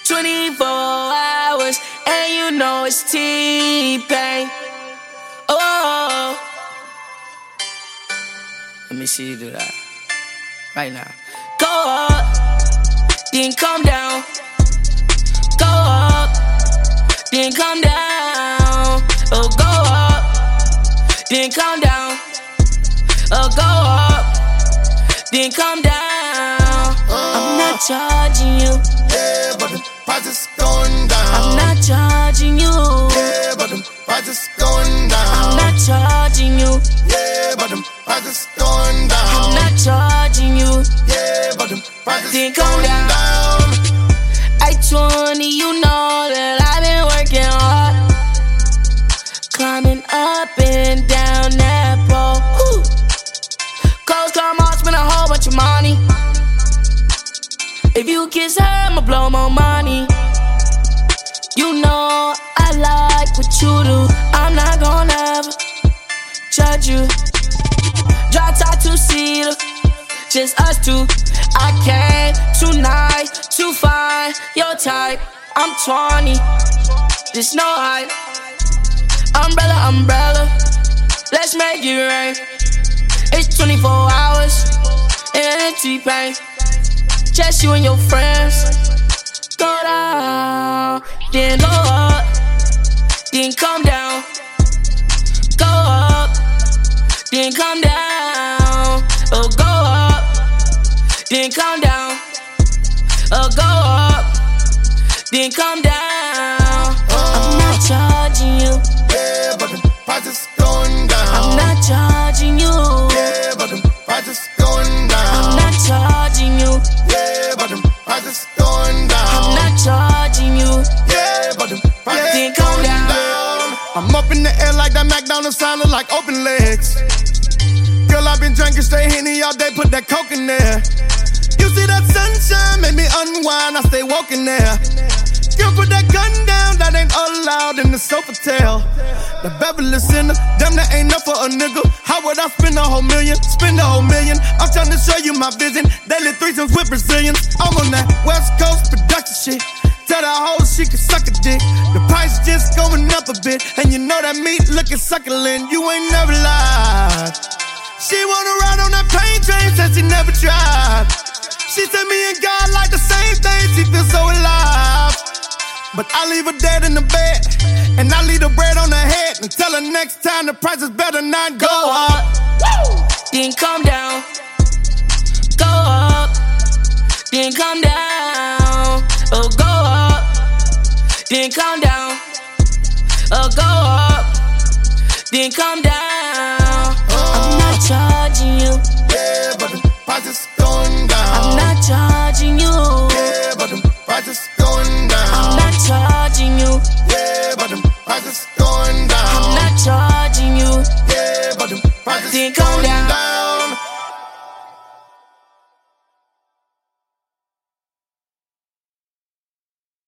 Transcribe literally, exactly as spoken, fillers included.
twenty-four hours, and you know it's T-Pain. Oh, let me see you do that right now. Go up, then come down. Go up, then come down. Oh, go up, then come down. Oh, go up, then come down. I'm not charging you. Yeah, but the price is going down. I'm not charging you. Yeah, but the price is going down. I'm not charging you. Yeah, but the price is going down. I'm not charging you. Yeah, but the price is Then going come down. down. I twenty, you know that I've been working hard, climbing up and down that pole. Woo. Clothes come off, spend a whole bunch of money. If you kiss her, I'ma blow more money. You know I like what you do. I'm not gonna ever judge you. Drop top two-seater, just us two. I came tonight to find your type. I'm twenty, there's no hype. Umbrella, umbrella, let's make it rain. It's twenty-four hours and T-Pain. Just you and your friends. Go down, then go up, then come down. Go up, then come down. Oh, go up, then come down. Oh, go up, then come down. I'm not charging you. Yeah, but the price is going down. I'm not charging you. Yeah, but the price is going down. I'm not charging you. Yeah, but the price is going down. I'm not charging you. Yeah, but the price Then is come going down. down. I'm up in the air like that McDonald's sounding like open legs. Girl, I've been drinking straight Henny all day, put that coke in there. You see that sunshine, make me unwind, I stay woke in there. Girl, put that gun down, that ain't allowed in the Sofitel. The Beverly Center, damn, that ain't enough for a nigga. How would I spend a whole million? Spend a whole million. I'm trying to show you my vision. Daily threesomes with Brazilians. I'm on that West Coast production shit. Tell that hoe she can suck a dick. The price just going up a bit, and you know that meat looking succulent. You ain't never lied. She wanna ride on that plane train, said she never tried. She said me and God like the same thing, she feels so alive. But I leave her dead in the bed, and I leave the bread on her head. And tell her next time the price is better not go up. Then come down. Go up, then come down. Oh, go up, then come down. Oh, go up, then come down. I'm not charging you. Yeah, but the price is going down. I'm not charging you.